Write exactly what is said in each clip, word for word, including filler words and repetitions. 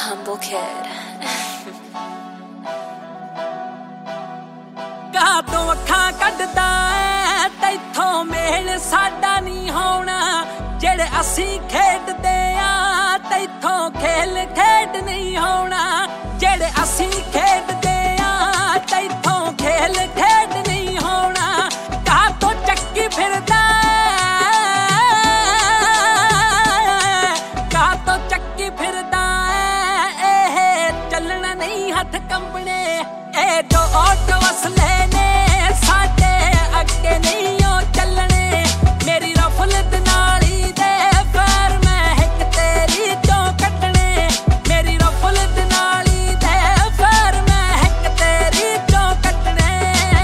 humble kid. ਕਾਦੋਂ ਅੱਖਾਂ ਕੱਢਦਾ ਐ ਤੈਥੋਂ ਮੇਲ ਸਾਡਾ ਨਹੀਂ ਹੋਣਾ ਜਿਹੜੇ ਅਸੀਂ ਖੇਡਦੇ ਆ ਤੈਥੋਂ ਖੇਲ ਖੇਡ ਨਹੀਂ ਹੋਣਾ ਜਿਹੜੇ ਅਸੀਂ ਖੇਡਦੇ ਆ ਤੈਥੋਂ ਖੇਲ ਖੇਡ ਨਹੀਂ ਹੋਣਾ ਕਾਦੋਂ ਚੱਕੀ ਫਿਰਦਾ ਕਾਦੋਂ ਚੱਕੀ ਫਿਰਦਾ ਇਹ ਚੱਲਣਾ ਨਹੀਂ ਹੱਥ ਕੰਬਣੇ ਇਹ ਜੋ ਆਟੋ ਵਸਲੇ ਨੇ ਸਾਡੇ ਅੱਗੇ ਨਹੀਂ ਉਹ ਚੱਲਣੇ ਮੇਰੀ ਰਫਲਤ ਨਾਲੀ ਦੇ ਫਰ ਮੈਂ ਇੱਕ ਤੇਰੀ ਚੋਂ ਕੱਢਣੇ ਮੇਰੀ ਰਫਲਤ ਨਾਲੀ ਦੇ ਫਰ ਮੈਂ ਇੱਕ ਤੇਰੀ ਚੋਂ ਕੱਢਣੇ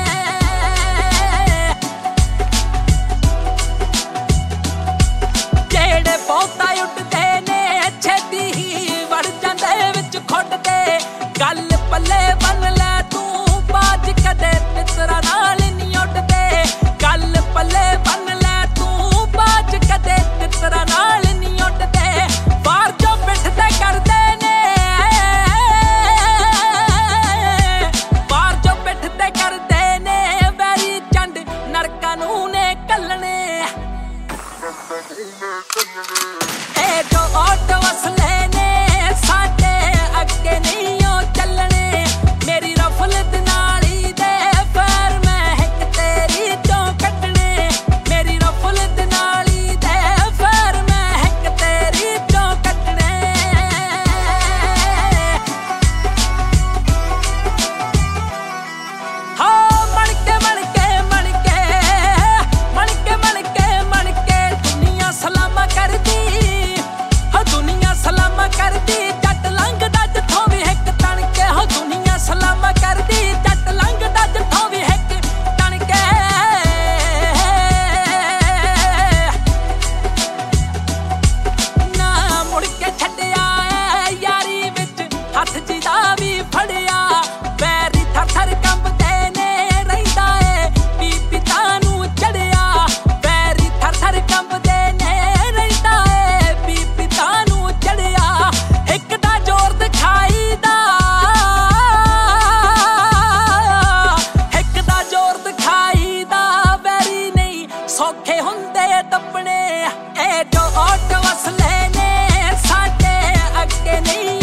ਜਿਹੜੇ ਬਹੁਤਾ ਉੱਡਦੇ ਨੇ ਛੇਤੀ ਹੀ ਵੜ ਜਾਂਦੇ ਵਿੱਚ ਖੁੱਡਦੇ ਗੱਲ ਪੱਲੇ ਬੰਨ ਲੈ ਤੂੰ ਬਾਜ ਕਦੇ ਤਿਤਰਾ ਨਾਲ ਨਹੀਂ ਉੱਡਦੇ ਗੱਲ ਪੱਲੇ ਬੰਨ ਲੈ ਤੂੰ ਬਾਜ ਕਦੇ ਤਿਤਰਾ ਨਾਲ ਨਹੀਂ ਉੱਡਦੇ ਬਾਹਰ ਜੋ ਪਿੱਠਦੇ ਕਰਦੇ ਨੇ ਬਾਹਰ ਜੋ ਪਿੱਠਦੇ ਕਰਦੇ ਨੇ ਵੈਰੀ ਚੰਡ ਨਰਕਾਂ ਨੂੰ ਨੇ ਕੱਲਣੇ ਇਹ ਜੋ ਆਟੋ ਵਸਲੇ ਨੇ ਸਾਡੇ ਅੱਗੇ ਨਹੀਂ ਉਹ ਚੱਲਣੇ ਮੇਰੀ ਰਫਲਤ ਨਾਲੀ ਦੇ ਫਰ ਮੈਂ ਇੱਕ ਤੇਰੀ ਚੋਂ ਕੱਢਣੇ ਮੇਰੀ ਰਫਲਤ ਨਾਲੀ ਦੇ ਫਰ ਮੈਂ ਇੱਕ ਤੇਰੀ ਚੋਂ ਕੱਢਣੇ ਹਾਂ ਮਣ ਕੇ ਮਣ ਕੇ ਮਣ ਕੇ ਮਣ ਕੇ ਮਣ ਕੇ ਮਣ ਕੇ ਦੁਨੀਆ ਸਲਾਮਾਂ ਕਰਦੀ ਹਾਂ ਦੁਨੀਆ ਸਲਾਮਾਂ ਕਰਦੀ ਜੱਟ ਲੰਘਦਾ ਜਿੱਥੋਂ ਵੀ ਇੱਕ ਤਣ ਕੇ ਹੋ ਦੁਨੀਆ ਸਲਾਮਾਂ ਕਰਦੀ ਜੱਟ ਲੰਘਦਾ ਜਿੱਥੋਂ ਵੀ ਇੱਕ ਤਣ ਕੇ ਨਾ ਮੁੜ ਕੇ ਛੱਡਿਆ ਐ ਯਾਰੀ ਵਿੱਚ ਹੱਥ ਜਿਹਦਾ ਵੀ ਫੜਿਆ ਪੈਰੀ ਥਰ ਥਰ ਕੰਬਦੇ ਨੇ ਰਹਿੰਦਾ ਏ ਬੀਬੀ ਤਾਂ ਨੂੰ ਚੜਿਆ ਪੈਰੀ ਥਰ ਥਰ ਕੰਬਦੇ ਨੇ ਰਹਿੰਦਾ ਏ ਬੀਬੀ ਤਾਂ ਨੂੰ ਚੜਿਆ ਇੱਕ ਦਾ ਜ਼ੋਰ ਦਿਖਾਈਦਾ ਇੱਕ ਦਾ ਜ਼ੋਰ ਦਿਖਾਈਦਾ ਵੈਰੀ ਨਹੀਂ ਸੌਖੇ ਹੁੰਦੇ ਦੱਬਣੇ ਇਹ ਜੋ ਆਟੋ ਵਸਲੇ ਨੇ ਸਾਡੇ ਅੱਗੇ ਨਹੀਂ